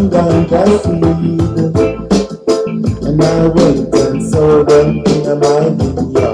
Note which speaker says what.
Speaker 1: some ganja seed, and I went and sowed them in my yard.